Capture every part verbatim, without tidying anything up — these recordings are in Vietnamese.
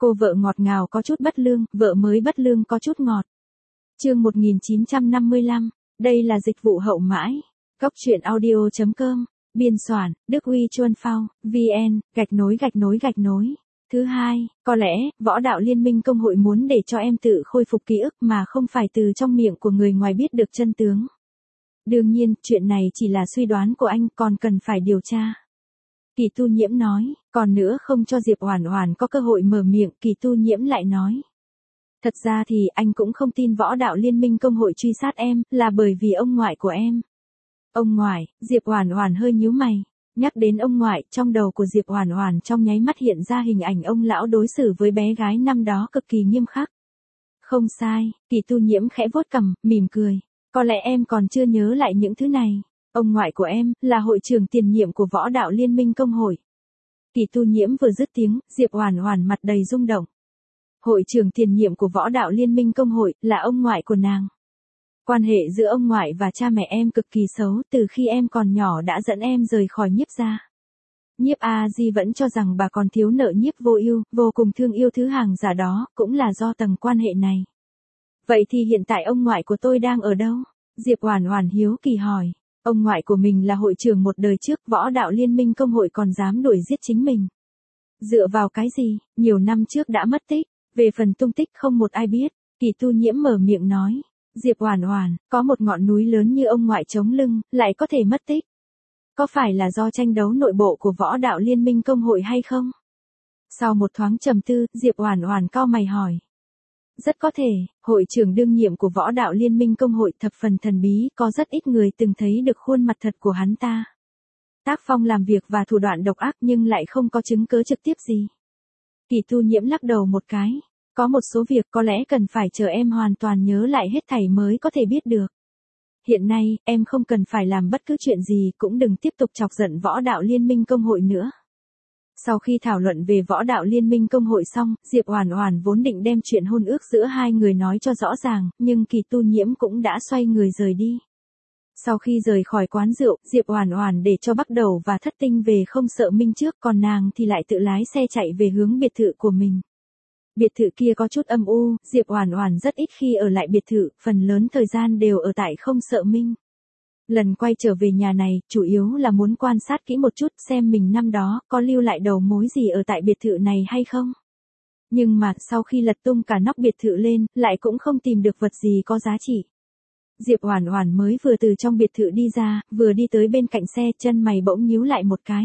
Cô vợ ngọt ngào có chút bất lương, vợ mới bất lương có chút ngọt. Chương một nghìn chín trăm năm mươi lăm, đây là dịch vụ hậu mãi. Góc truyện audio chấm com, biên soạn, Đức Huy Chuân Phao, vn, gạch nối gạch nối gạch nối. Thứ hai, có lẽ, Võ đạo Liên minh Công hội muốn để cho em tự khôi phục ký ức mà không phải từ trong miệng của người ngoài biết được chân tướng. Đương nhiên, chuyện này chỉ là suy đoán của anh, còn cần phải điều tra. Kỳ Tu Nhiễm nói, còn nữa không cho Diệp Oản Oản có cơ hội mở miệng, Kỳ Tu Nhiễm lại nói. Thật ra thì anh cũng không tin Võ đạo Liên minh Công hội truy sát em, là bởi vì ông ngoại của em. Ông ngoại, Diệp Oản Oản hơi nhíu mày. Nhắc đến ông ngoại, trong đầu của Diệp Oản Oản trong nháy mắt hiện ra hình ảnh ông lão đối xử với bé gái năm đó cực kỳ nghiêm khắc. Không sai, Kỳ Tu Nhiễm khẽ vuốt cằm, mỉm cười. Có lẽ em còn chưa nhớ lại những thứ này. Ông ngoại của em, là hội trưởng tiền nhiệm của Võ đạo Liên minh Công hội. Kỳ Tu Nhiễm vừa dứt tiếng, Diệp Oản Oản mặt đầy rung động. Hội trưởng tiền nhiệm của Võ đạo Liên minh Công hội, là ông ngoại của nàng. Quan hệ giữa ông ngoại và cha mẹ em cực kỳ xấu, từ khi em còn nhỏ đã dẫn em rời khỏi Nhiếp gia. Nhiếp A Di vẫn cho rằng bà còn thiếu nợ Nhiếp Vô Ưu, vô cùng thương yêu thứ hàng giả đó, cũng là do tầng quan hệ này. Vậy thì hiện tại ông ngoại của tôi đang ở đâu? Diệp Oản Oản hiếu kỳ hỏi. Ông ngoại của mình là hội trưởng một đời trước, Võ đạo Liên minh Công hội còn dám đuổi giết chính mình. Dựa vào cái gì, nhiều năm trước đã mất tích, về phần tung tích không một ai biết. Kỳ Tu Nhiễm mở miệng nói. Diệp Oản Oản, có một ngọn núi lớn như ông ngoại chống lưng, lại có thể mất tích. Có phải là do tranh đấu nội bộ của Võ đạo Liên minh Công hội hay không? Sau một thoáng trầm tư, Diệp Oản Oản cau mày hỏi. Rất có thể, hội trưởng đương nhiệm của Võ đạo Liên minh Công hội thập phần thần bí, có rất ít người từng thấy được khuôn mặt thật của hắn ta. Tác phong làm việc và thủ đoạn độc ác nhưng lại không có chứng cứ trực tiếp gì. Kỳ Tu Nhiễm lắc đầu một cái. Có một số việc có lẽ cần phải chờ em hoàn toàn nhớ lại hết thảy mới có thể biết được. Hiện nay, em không cần phải làm bất cứ chuyện gì, cũng đừng tiếp tục chọc giận Võ đạo Liên minh Công hội nữa. Sau khi thảo luận về Võ đạo Liên minh Công hội xong, Diệp Oản Oản vốn định đem chuyện hôn ước giữa hai người nói cho rõ ràng, nhưng Kỳ Tu Nhiễm cũng đã xoay người rời đi. Sau khi rời khỏi quán rượu, Diệp Oản Oản để cho Bắc Đầu và Thất Tinh về Không Sợ Minh trước, còn nàng thì lại tự lái xe chạy về hướng biệt thự của mình. Biệt thự kia có chút âm u, Diệp Oản Oản rất ít khi ở lại biệt thự, phần lớn thời gian đều ở tại Không Sợ Minh. Lần quay trở về nhà này, chủ yếu là muốn quan sát kỹ một chút xem mình năm đó có lưu lại đầu mối gì ở tại biệt thự này hay không. Nhưng mà sau khi lật tung cả nóc biệt thự lên, lại cũng không tìm được vật gì có giá trị. Diệp Oản Oản mới vừa từ trong biệt thự đi ra, vừa đi tới bên cạnh xe, chân mày bỗng nhíu lại một cái.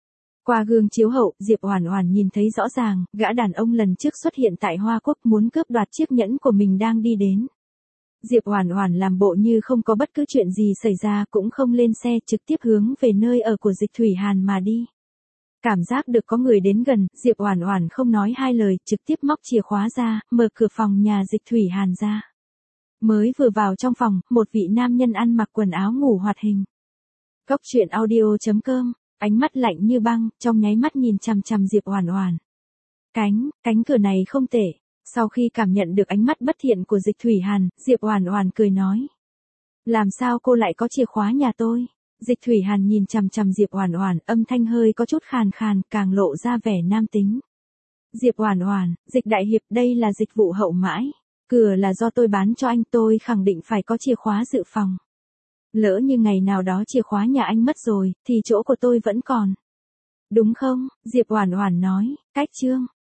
Qua gương chiếu hậu, Diệp Oản Oản nhìn thấy rõ ràng, gã đàn ông lần trước xuất hiện tại Hoa Quốc muốn cướp đoạt chiếc nhẫn của mình đang đi đến. Diệp Oản Oản làm bộ như không có bất cứ chuyện gì xảy ra, cũng không lên xe, trực tiếp hướng về nơi ở của Dịch Thủy Hàn mà đi. Cảm giác được có người đến gần, Diệp Oản Oản không nói hai lời, trực tiếp móc chìa khóa ra, mở cửa phòng nhà Dịch Thủy Hàn ra. Mới vừa vào trong phòng, một vị nam nhân ăn mặc quần áo ngủ hoạt hình. Góc truyện audio chấm com, ánh mắt lạnh như băng, trong nháy mắt nhìn chằm chằm Diệp Oản Oản. Cánh, cánh cửa này không tệ. Sau khi cảm nhận được ánh mắt bất thiện của Dịch Thủy Hàn, Diệp Oản Oản cười nói. Làm sao cô lại có chìa khóa nhà tôi? Dịch Thủy Hàn nhìn chằm chằm Diệp Oản Oản, âm thanh hơi có chút khàn khàn, càng lộ ra vẻ nam tính. Diệp Oản Oản, Dịch đại hiệp, đây là dịch vụ hậu mãi. Cửa là do tôi bán cho anh, tôi khẳng định phải có chìa khóa dự phòng. Lỡ như ngày nào đó chìa khóa nhà anh mất rồi, thì chỗ của tôi vẫn còn. Đúng không? Diệp Oản Oản nói, cách chương.